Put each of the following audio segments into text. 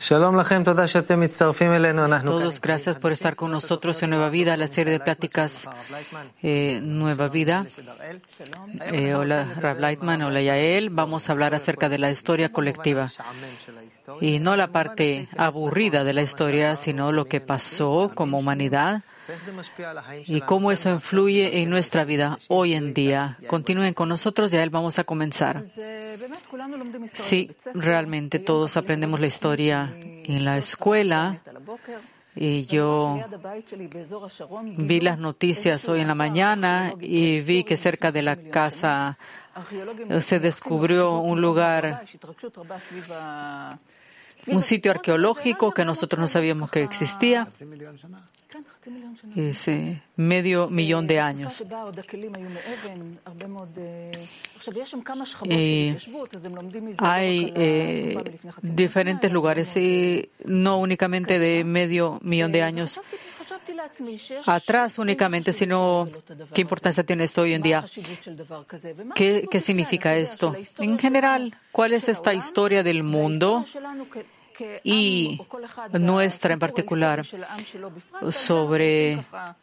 Todos, gracias por estar con nosotros en Nueva Vida, la serie de pláticas Nueva Vida. Hola Rav Lightman, hola Yael. Vamos a hablar acerca de la historia colectiva. Y no la parte aburrida de la historia, sino lo que pasó como humanidad y cómo eso influye en nuestra vida hoy en día. Continúen con nosotros, Yael, vamos a comenzar. Sí, realmente todos aprendemos la historia en la escuela. Y yo vi las noticias hoy en la mañana y vi que cerca de la casa se descubrió un lugar, un sitio arqueológico que nosotros no sabíamos que existía. Es 500,000 de años. Hay diferentes lugares, y no únicamente de 500,000 de años atrás únicamente, sino qué importancia tiene esto hoy en día. ¿Qué significa esto? En general, ¿cuál es esta historia del mundo y nuestra en particular sobre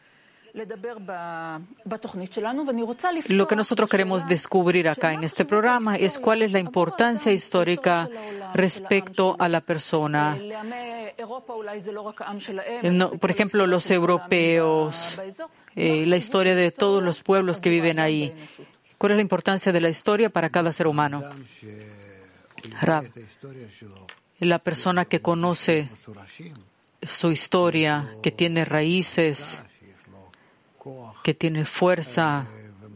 lo que nosotros queremos descubrir acá en este programa? Es cuál es la importancia histórica respecto a la persona. Por ejemplo, los europeos, la historia de todos los pueblos que viven ahí. ¿Cuál es la importancia de la historia para cada ser humano? Rav, la persona que conoce su historia, que tiene raíces, que tiene fuerza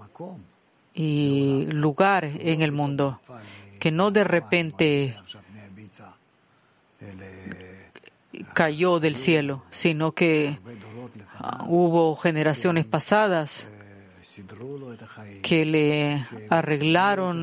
y lugar en el mundo, que no de repente cayó del cielo, sino que hubo generaciones pasadas que le arreglaron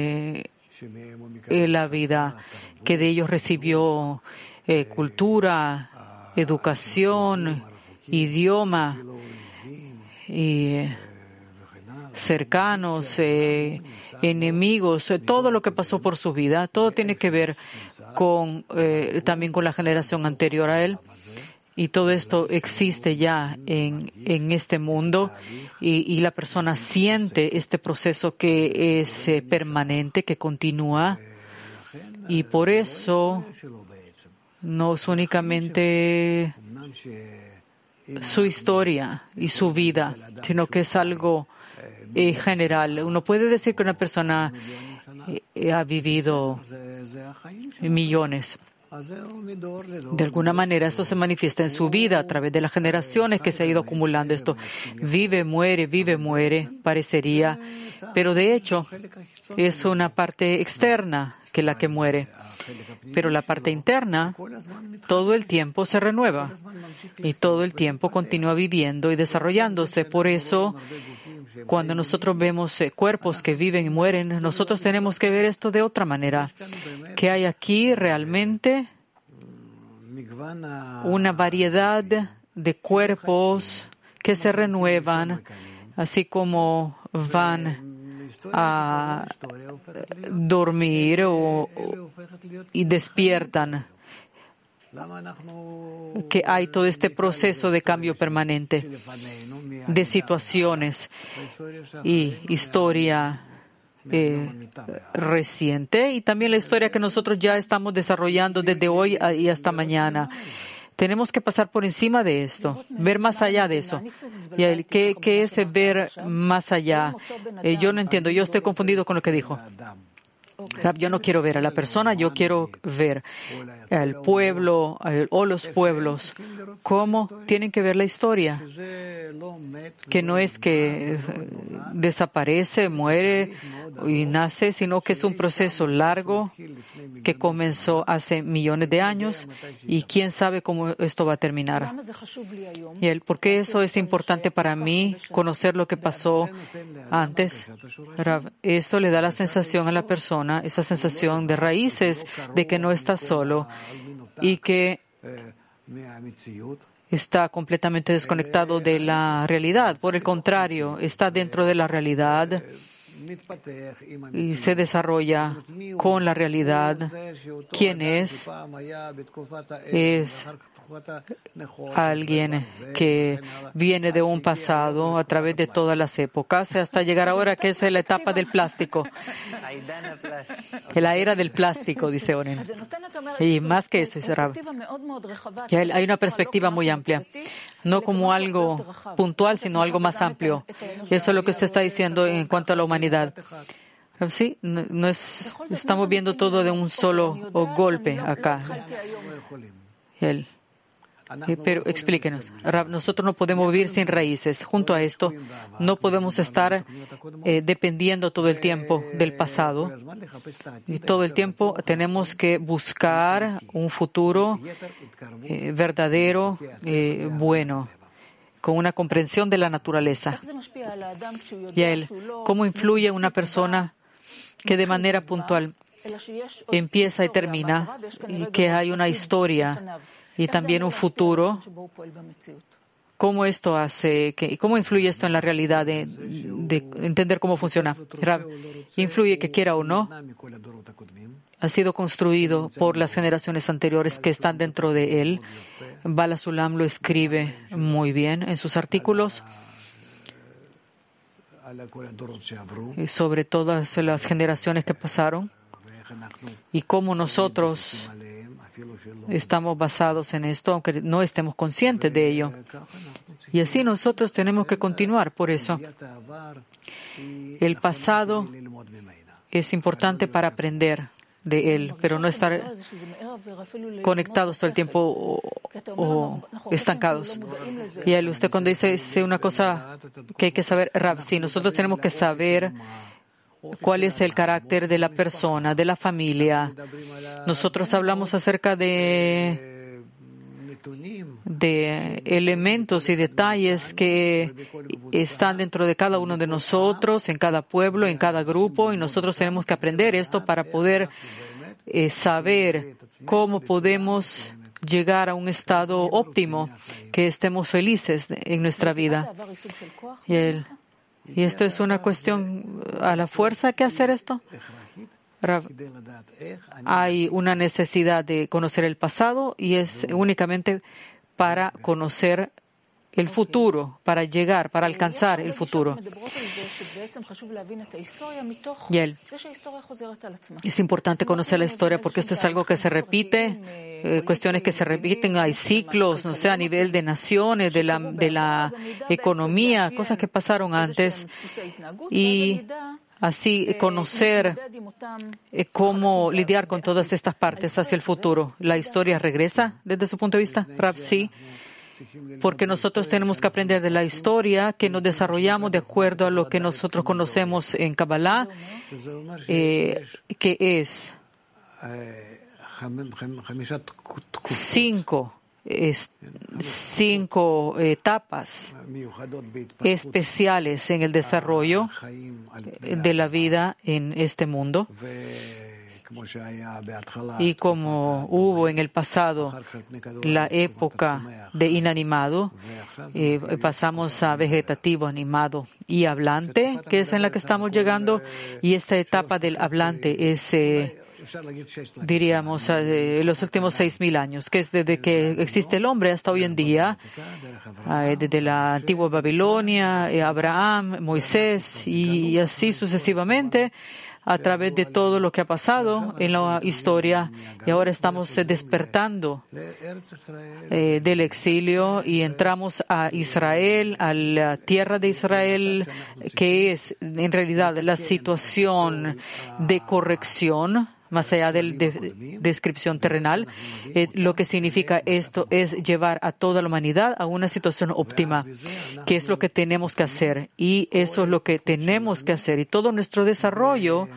la vida, que de ellos recibió cultura, educación, idioma, y cercanos, enemigos, todo lo que pasó por su vida, todo tiene que ver también con la generación anterior a él. Y todo esto existe ya en este mundo, y la persona siente este proceso que es permanente, que continúa, y por eso no es únicamente su historia y su vida, sino que es algo general. Uno puede decir que una persona ha vivido millones. De alguna manera esto se manifiesta en su vida a través de las generaciones que se ha ido acumulando. Esto vive, muere, parecería, pero de hecho es una parte externa que la que muere. Pero la parte interna todo el tiempo se renueva y todo el tiempo continúa viviendo y desarrollándose. Por eso, cuando nosotros vemos cuerpos que viven y mueren, nosotros tenemos que ver esto de otra manera. Que hay aquí realmente una variedad de cuerpos que se renuevan, así como van a dormir y despiertan, que hay todo este proceso de cambio permanente de situaciones y historia reciente, y también la historia que nosotros ya estamos desarrollando desde hoy y hasta mañana. Tenemos que pasar por encima de esto, ver más allá de eso. ¿Y qué es ver más allá? Yo no entiendo, yo estoy confundido con lo que dijo. Yo no quiero ver a la persona, yo quiero ver al pueblo o los pueblos, cómo tienen que ver la historia. Que no es que desaparece, muere y nace, sino que es un proceso largo que comenzó hace millones de años, y quién sabe cómo esto va a terminar. Y ¿por qué eso es importante para mí, conocer lo que pasó antes? Esto le da la sensación a la persona, esa sensación de raíces, de que no está solo y que está completamente desconectado de la realidad. Por el contrario, está dentro de la realidad y se desarrolla con la realidad. ¿Quién es? Es alguien que viene de un pasado a través de todas las épocas hasta llegar ahora, que es la etapa del plástico. La era del plástico, dice Oren. Y más que eso, dice Rab, hay una perspectiva muy amplia, no como algo puntual, sino algo más amplio. Y eso es lo que usted está diciendo en cuanto a la humanidad. Sí, no es, estamos viendo todo de un solo golpe acá. Pero explíquenos, Rab, nosotros no podemos vivir sin raíces. Junto a esto, no podemos estar dependiendo todo el tiempo del pasado. Y todo el tiempo tenemos que buscar un futuro verdadero, bueno, con una comprensión de la naturaleza. Y a él, ¿cómo influye una persona que de manera puntual empieza y termina, y que hay una historia y también un futuro? ¿Cómo esto hace, cómo influye esto en la realidad de entender cómo funciona? Influye que quiera o no, ha sido construido por las generaciones anteriores que están dentro de él. Bala Sulam lo escribe muy bien en sus artículos sobre todas las generaciones que pasaron y cómo nosotros estamos basados en esto, aunque no estemos conscientes de ello. Y así nosotros tenemos que continuar. Por eso, el pasado es importante para aprender de él, pero no estar conectados todo el tiempo o estancados. Y él, usted cuando dice una cosa que hay que saber, Rab, sí, nosotros tenemos que saber cuál es el carácter de la persona, de la familia. Nosotros hablamos acerca de elementos y detalles que están dentro de cada uno de nosotros, en cada pueblo, en cada grupo, y nosotros tenemos que aprender esto para poder saber cómo podemos llegar a un estado óptimo, que estemos felices en nuestra vida. Y esto es una cuestión a la fuerza que hacer esto. Hay una necesidad de conocer el pasado y es únicamente para conocer el futuro, para llegar, para alcanzar el futuro. Y es importante conocer la historia porque esto es algo que se repite, cuestiones que se repiten, hay ciclos, no sé, a nivel de naciones, de la economía, cosas que pasaron antes. Y así conocer cómo lidiar con todas estas partes hacia el futuro. ¿La historia regresa desde su punto de vista? Rab, sí. Porque nosotros tenemos que aprender de la historia, que nos desarrollamos de acuerdo a lo que nosotros conocemos en Kabbalah, que es 5 etapas especiales en el desarrollo de la vida en este mundo. Y como hubo en el pasado la época de inanimado, pasamos a vegetativo, animado y hablante, que es en la que estamos llegando, y esta etapa del hablante es, diríamos, los últimos 6,000 años, que es desde que existe el hombre hasta hoy en día, desde la antigua Babilonia, Abraham, Moisés y así sucesivamente, a través de todo lo que ha pasado en la historia. Y ahora estamos despertando del exilio y entramos a Israel, a la tierra de Israel, que es en realidad la situación de corrección, más allá de descripción terrenal. Lo que significa esto es llevar a toda la humanidad a una situación óptima, que es lo que tenemos que hacer. Y eso es lo que tenemos que hacer. Y todo nuestro desarrollo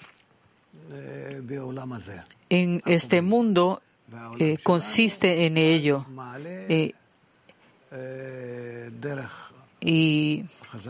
en este mundo consiste en ello. Y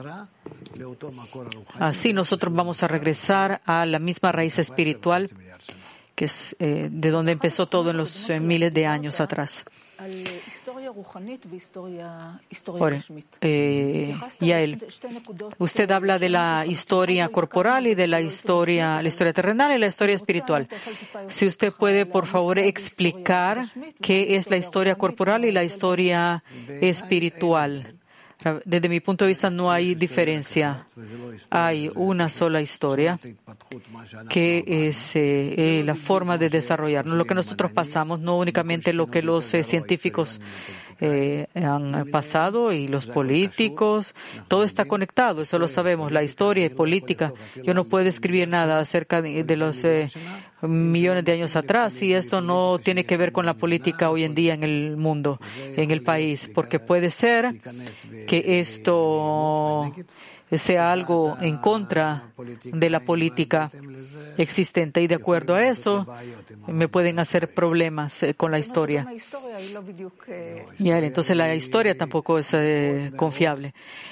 así nosotros vamos a regresar a la misma raíz espiritual, que es de donde empezó todo en los miles de años atrás. Ahora, Yael, usted habla de la historia corporal y de la historia terrenal y la historia espiritual. Si usted puede, por favor, explicar qué es la historia corporal y la historia espiritual. Desde mi punto de vista no hay diferencia. Hay una sola historia que es la forma de desarrollarnos. Lo que nosotros pasamos, no únicamente lo que los científicos han pasado y los políticos, todo está conectado, eso lo sabemos, la historia y política. Yo no puedo escribir nada acerca de los millones de años atrás y esto no tiene que ver con la política hoy en día en el mundo, en el país, porque puede ser que esto sea algo en contra de la política existente y de acuerdo a eso me pueden hacer problemas con la historia. Y entonces la historia tampoco es confiable.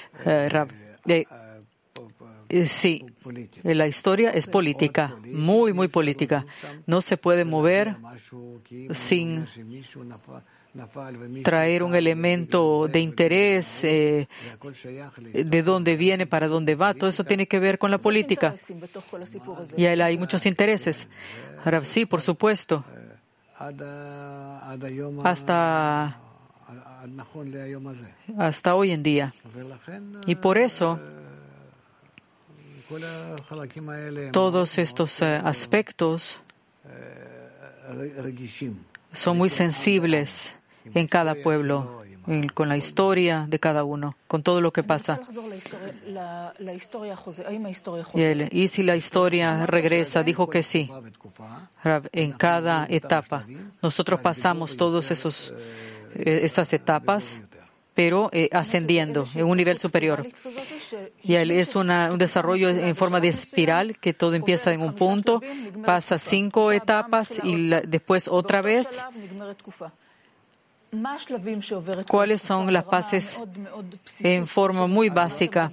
Sí, la historia es política, muy, muy política. No se puede mover sin traer un elemento de interés, de dónde viene, para dónde va. Todo eso tiene que ver con la política. Y ahí hay muchos intereses. Ahora, sí, por supuesto. Hasta hoy en día. Y por eso todos estos aspectos son muy sensibles en cada pueblo, con la historia de cada uno, con todo lo que pasa. Y si la historia regresa, dijo que sí. En cada etapa. Nosotros pasamos todas estas etapas, pero ascendiendo en un nivel superior. Y es un desarrollo en forma de espiral, que todo empieza en un punto, pasa 5 etapas y después otra vez. ¿Cuáles son las fases en forma muy básica?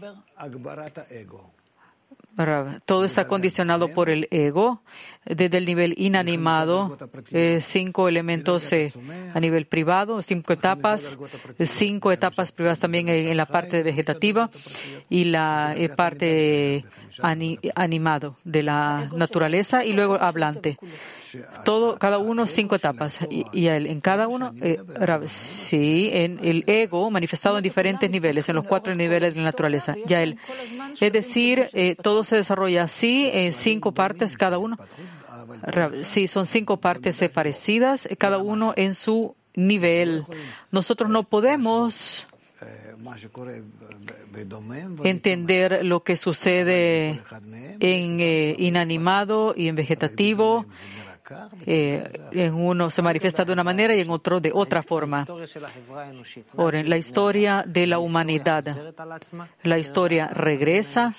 Todo está condicionado por el ego, desde el nivel inanimado, 5 elementos a nivel privado, 5 etapas, 5 etapas privadas también en la parte vegetativa y la parte animado de la naturaleza y luego hablante. Cada uno 5 etapas. Y en cada uno, sí, en el ego manifestado en diferentes niveles, en los 4 niveles de la naturaleza. Es decir, todo se desarrolla así, en 5 partes cada uno. Sí, son 5 partes parecidas, cada uno en su nivel. Nosotros no podemos entender lo que sucede en inanimado y en vegetativo. En uno se manifiesta de una manera y en otro de otra forma. Ahora, en la historia de la humanidad, la historia regresa.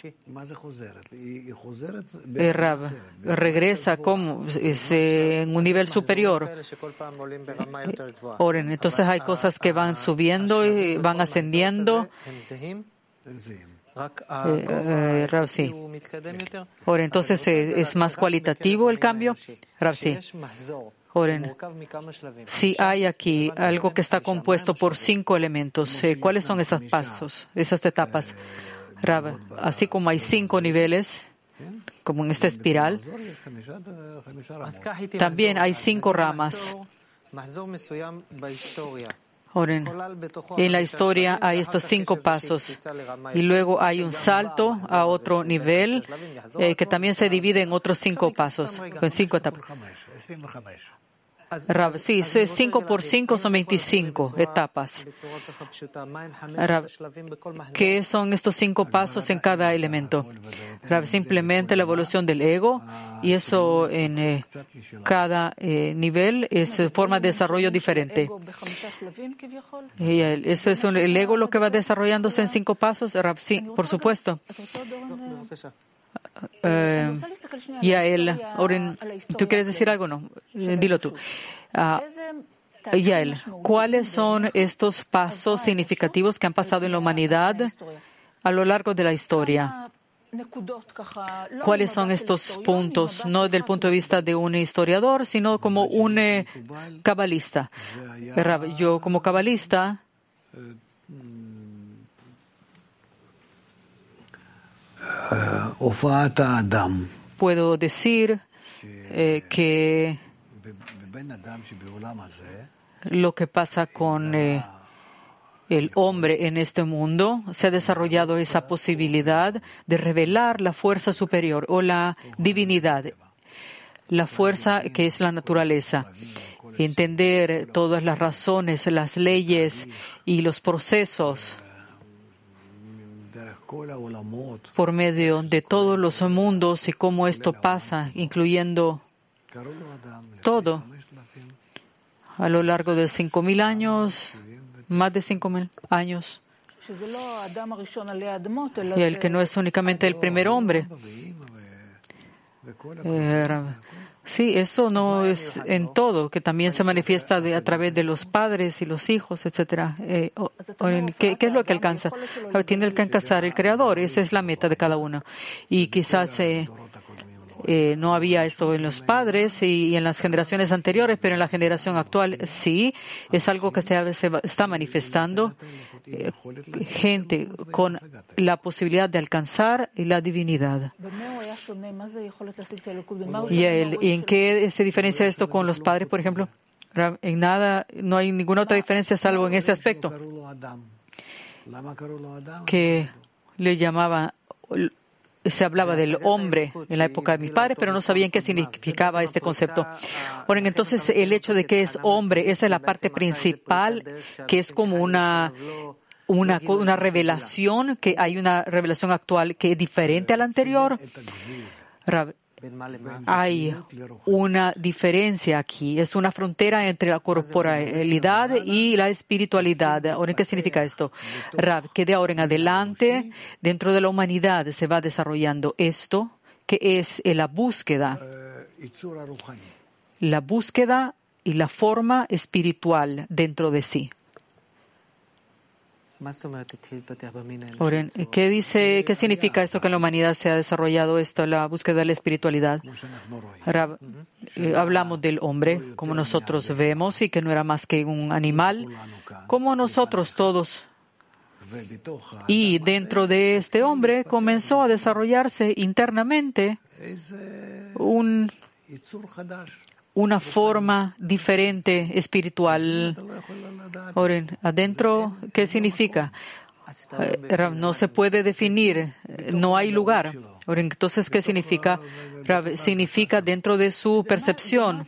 Regresa como en un nivel superior. Ahora, entonces hay cosas que van subiendo y van ascendiendo. Sí. Ahora, entonces es más cualitativo el cambio. Sí. Ahora, si hay aquí algo que está compuesto por 5 elementos, ¿cuáles son esos pasos, esas etapas? Así como hay 5 niveles, como en esta espiral, también hay 5 ramas. Ahora, en la historia hay estos 5 pasos y luego hay un salto a otro nivel que también se divide en otros 5 pasos, en 5 etapas. Sí, 5 por 5 son 25 etapas. ¿Qué son estos 5 pasos en cada elemento? Simplemente la evolución del ego, y eso en cada nivel es forma de desarrollo diferente. Y eso es el ego lo que va desarrollándose en 5 pasos. Sí, por supuesto. Yael, ¿tú quieres decir algo? No, dilo tú. Yael, ¿cuáles son estos pasos significativos que han pasado en la humanidad a lo largo de la historia? ¿Cuáles son estos puntos? No desde el punto de vista de un historiador, sino como un cabalista. Yo como cabalista puedo decir que lo que pasa con el hombre en este mundo, se ha desarrollado esa posibilidad de revelar la fuerza superior o la divinidad, la fuerza que es la naturaleza. Entender todas las razones, las leyes y los procesos por medio de todos los mundos y cómo esto pasa, incluyendo todo a lo largo de 5.000 años, más de 5.000 años. Y el que no es únicamente el primer hombre. Sí, esto no es en todo, que también se manifiesta a través de los padres y los hijos, etcétera. ¿Qué es lo que alcanza? Tiene que alcanzar el Creador. Esa es la meta de cada uno. Y quizás no había esto en los padres y en las generaciones anteriores, pero en la generación actual sí, es algo que se está manifestando. Gente con la posibilidad de alcanzar la divinidad. ¿Y en qué se diferencia esto con los padres, por ejemplo? En nada, no hay ninguna otra diferencia salvo en ese aspecto. Que le llamaba, se hablaba del hombre en la época de mis padres, pero no sabían qué significaba este concepto. Ahora, entonces, el hecho de que es hombre, esa es la parte principal, que es como una revelación, que hay una revelación actual que es diferente a la anterior. Hay una diferencia aquí, es una frontera entre la corporalidad y la espiritualidad. Ahora, ¿qué significa esto? Que de ahora en adelante, dentro de la humanidad se va desarrollando esto, que es la búsqueda y la forma espiritual dentro de sí. Ahora, ¿qué significa esto que en la humanidad se ha desarrollado esto, la búsqueda de la espiritualidad? Hablamos del hombre, como nosotros vemos, y que no era más que un animal, como nosotros todos. Y dentro de este hombre comenzó a desarrollarse internamente una forma diferente espiritual. Ahora, adentro, ¿qué significa? No se puede definir, no hay lugar. Ahora, entonces, ¿qué significa? Significa dentro de su percepción.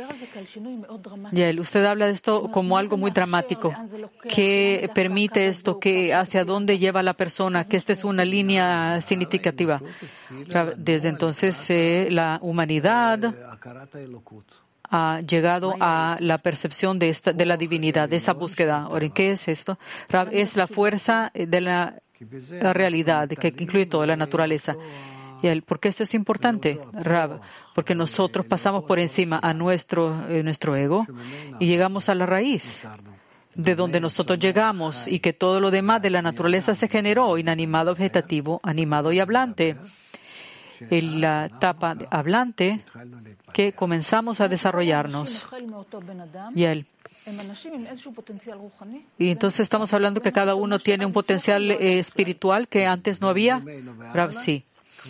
Usted habla de esto como algo muy dramático. ¿Qué permite esto? ¿Hacia dónde lleva a la persona? Que esta es una línea significativa. Desde entonces, la humanidad ha llegado a la percepción de la divinidad, de esa búsqueda. Ahora, ¿qué es esto? Es la fuerza de la realidad, que incluye toda la naturaleza. ¿Por qué esto es importante, Rab? Porque nosotros pasamos por encima a nuestro ego y llegamos a la raíz de donde nosotros llegamos, y que todo lo demás de la naturaleza se generó, inanimado, vegetativo, animado y hablante. En la etapa hablante que comenzamos a desarrollarnos. Y entonces estamos hablando que cada uno tiene un potencial espiritual que antes no había. Sí.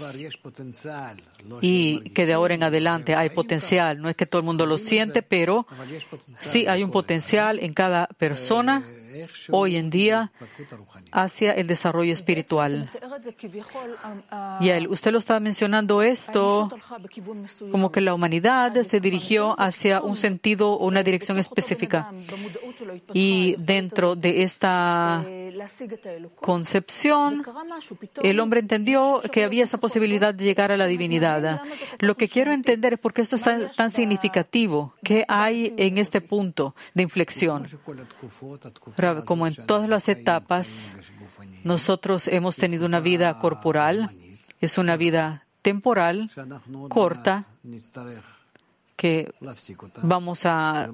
Y que de ahora en adelante hay potencial. No es que todo el mundo lo siente, pero sí hay un potencial en cada persona hoy en día hacia el desarrollo espiritual. Usted lo estaba mencionando esto como que la humanidad se dirigió hacia un sentido o una dirección específica. Y dentro de esta concepción, el hombre entendió que había esa posibilidad de llegar a la divinidad. Lo que quiero entender es por qué esto es tan significativo. ¿Qué hay en este punto de inflexión? Como en todas las etapas, nosotros hemos tenido una vida corporal, es una vida temporal, corta, que vamos a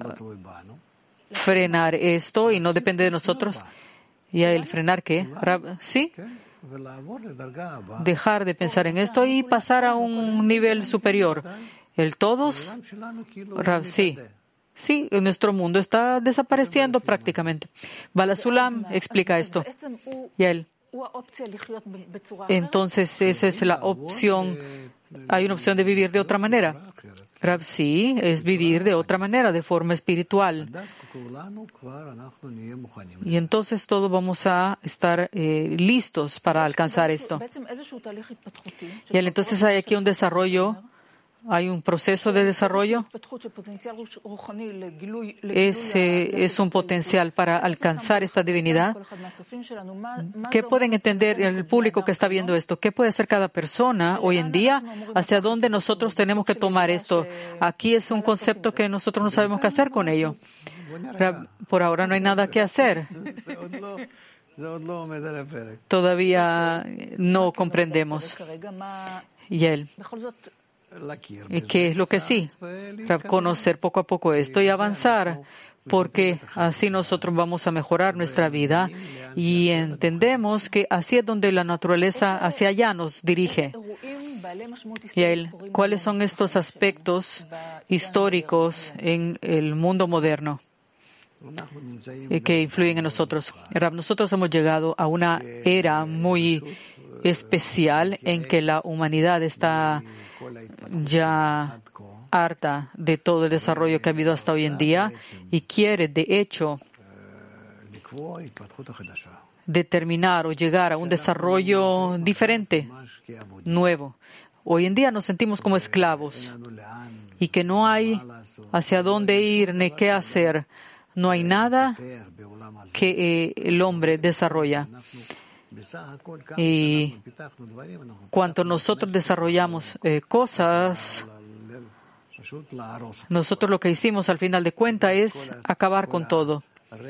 frenar esto y no depende de nosotros. ¿Y el frenar qué? ¿Sí? dejar de pensar en esto y pasar a un nivel superior. El todos, Rav, sí, nuestro mundo está desapareciendo prácticamente. Bala Sulam explica esto. Y él, entonces esa es la opción. Hay una opción de vivir de otra manera. Rav, sí, es vivir de otra manera, de forma espiritual. Y entonces todos vamos a estar listos para alcanzar esto. Y entonces hay aquí un desarrollo, hay un proceso de desarrollo. Es un potencial para alcanzar esta divinidad. ¿Qué pueden entender el público que está viendo esto? ¿Qué puede hacer cada persona hoy en día? ¿Hacia dónde nosotros tenemos que tomar esto? Aquí es un concepto que nosotros no sabemos qué hacer con ello. Por ahora no hay nada que hacer. Todavía no comprendemos. Y él. ¿Y qué es lo que sí? Conocer poco a poco esto y avanzar, porque así nosotros vamos a mejorar nuestra vida y entendemos que así es donde la naturaleza hacia allá nos dirige. Y él, ¿cuáles son estos aspectos históricos en el mundo moderno que influyen en nosotros? Nosotros hemos llegado a una era muy especial en que la humanidad está ya harta de todo el desarrollo que ha habido hasta hoy en día y quiere, de hecho, determinar o llegar a un desarrollo diferente, nuevo. Hoy en día nos sentimos como esclavos y que no hay hacia dónde ir ni qué hacer. No hay nada que el hombre desarrolla. Y cuando nosotros desarrollamos cosas, nosotros lo que hicimos al final de cuentas es acabar con todo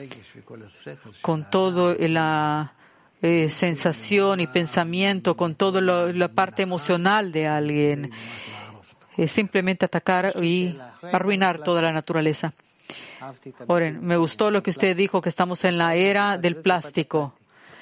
la sensación y pensamiento, con toda la parte emocional de alguien. Simplemente atacar y arruinar toda la naturaleza. Oren, me gustó lo que usted dijo, que estamos en la era del plástico.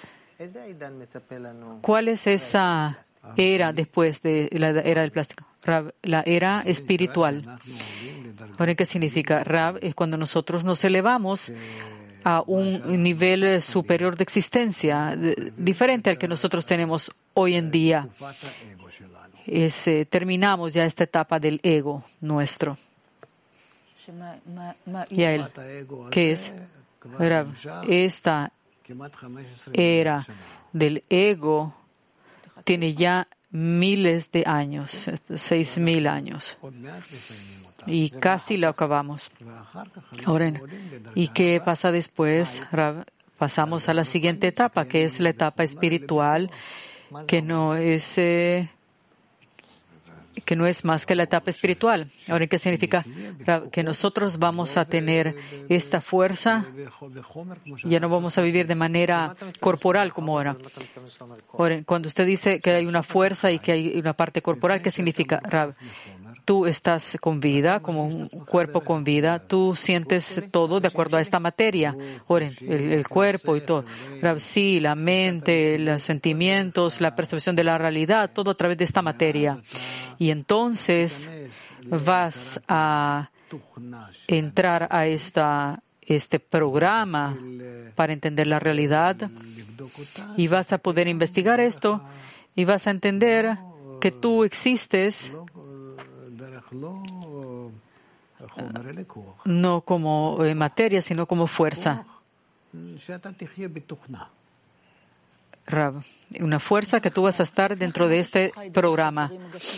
¿Cuál es esa era después de la era del plástico? Rab, la era espiritual. ¿Qué significa? Rab es cuando nosotros nos elevamos a un nivel superior de existencia, diferente al que nosotros tenemos hoy en día. Terminamos ya esta etapa del ego nuestro. Y a él, ¿qué es? Rab, esta era del ego tiene ya miles de años, 6,000 años. Y casi lo acabamos. Ahora, ¿y qué pasa después? Pasamos a la siguiente etapa, que es la etapa espiritual, que no es más que la etapa espiritual. Ahora, ¿qué significa? Que nosotros vamos a tener esta fuerza, ya no vamos a vivir de manera corporal como ahora. Ahora, cuando usted dice que hay una fuerza y que hay una parte corporal, ¿qué significa? Tú estás con vida, como un cuerpo con vida, tú sientes todo de acuerdo a esta materia. Ahora, el cuerpo y todo. Sí, la mente, los sentimientos, la percepción de la realidad, todo a través de esta materia. Y entonces vas a entrar a este programa para entender la realidad y vas a poder investigar esto y vas a entender que tú existes no como materia, sino como fuerza. Rab, una fuerza que tú vas a estar dentro de este programa.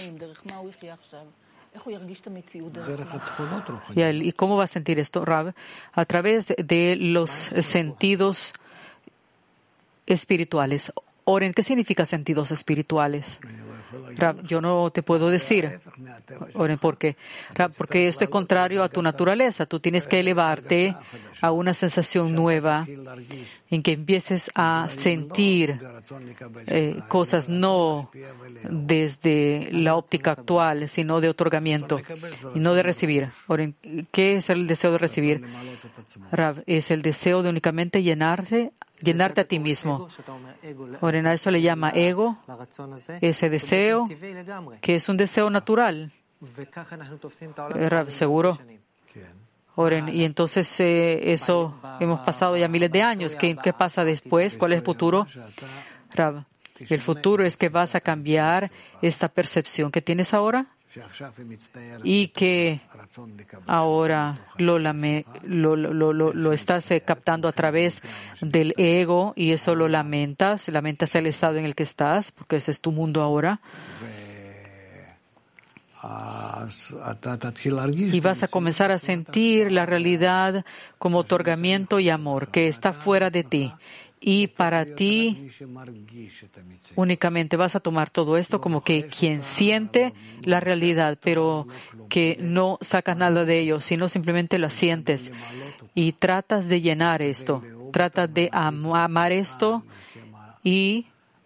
¿Y cómo va a sentir esto, Rab? A través de los sentidos espirituales. Oren, ¿qué significa sentidos espirituales? Rab, yo no te puedo decir. Oren, ¿por qué? Rab, porque esto es contrario a tu naturaleza. Tú tienes que elevarte a una sensación nueva en que empieces a sentir cosas no desde la óptica actual, sino de otorgamiento y no de recibir. Oren, ¿qué es el deseo de recibir? Rab, es el deseo de únicamente llenarte a ti mismo. Oren, a eso le llama ego, ese deseo que es un deseo natural. Rab, ¿seguro? Oren, y entonces eso hemos pasado ya miles de años. ¿Qué pasa después? ¿Cuál es el futuro? Rab, el futuro es que vas a cambiar esta percepción que tienes ahora y que ahora lo estás captando a través del ego y eso lo lamentas el estado en el que estás, porque ese es tu mundo ahora. Y vas a comenzar a sentir la realidad como otorgamiento y amor, que está fuera de ti. Y para ti, únicamente vas a tomar todo esto como que quien siente la realidad, pero que no sacas nada de ello, sino simplemente la sientes. Y tratas de llenar esto, tratas de amar esto y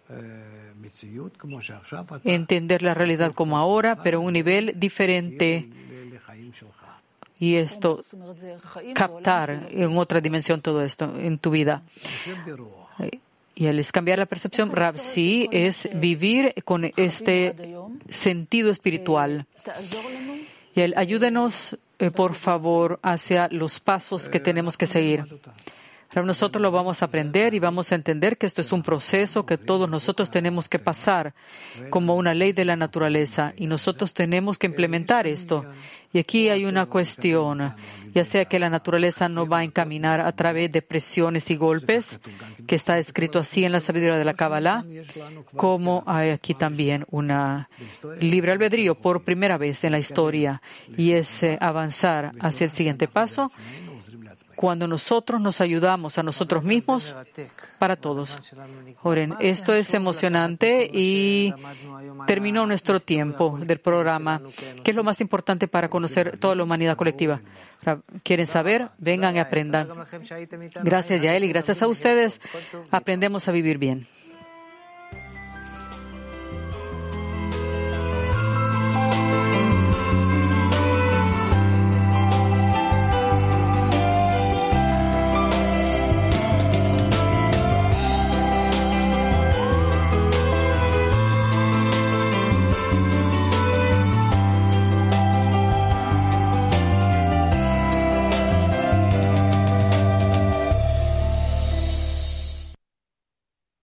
entender la realidad como ahora, pero a un nivel diferente. Y esto, captar en otra dimensión todo esto en tu vida. Y al cambiar la percepción, Rab, sí, es vivir con este sentido espiritual. Y ayúdenos, por favor, hacia los pasos que tenemos que seguir. Nosotros lo vamos a aprender y vamos a entender que esto es un proceso que todos nosotros tenemos que pasar como una ley de la naturaleza y nosotros tenemos que implementar esto. Y aquí hay una cuestión, ya sea que la naturaleza no va a encaminar a través de presiones y golpes, que está escrito así en la sabiduría de la Kabbalah, como hay aquí también una libre albedrío por primera vez en la historia y es avanzar hacia el siguiente paso. Cuando nosotros nos ayudamos a nosotros mismos, para todos. Oren, esto es emocionante y terminó nuestro tiempo del programa. ¿Qué es lo más importante para conocer toda la humanidad colectiva? ¿Quieren saber? Vengan y aprendan. Gracias, Yael, y gracias a ustedes aprendemos a vivir bien.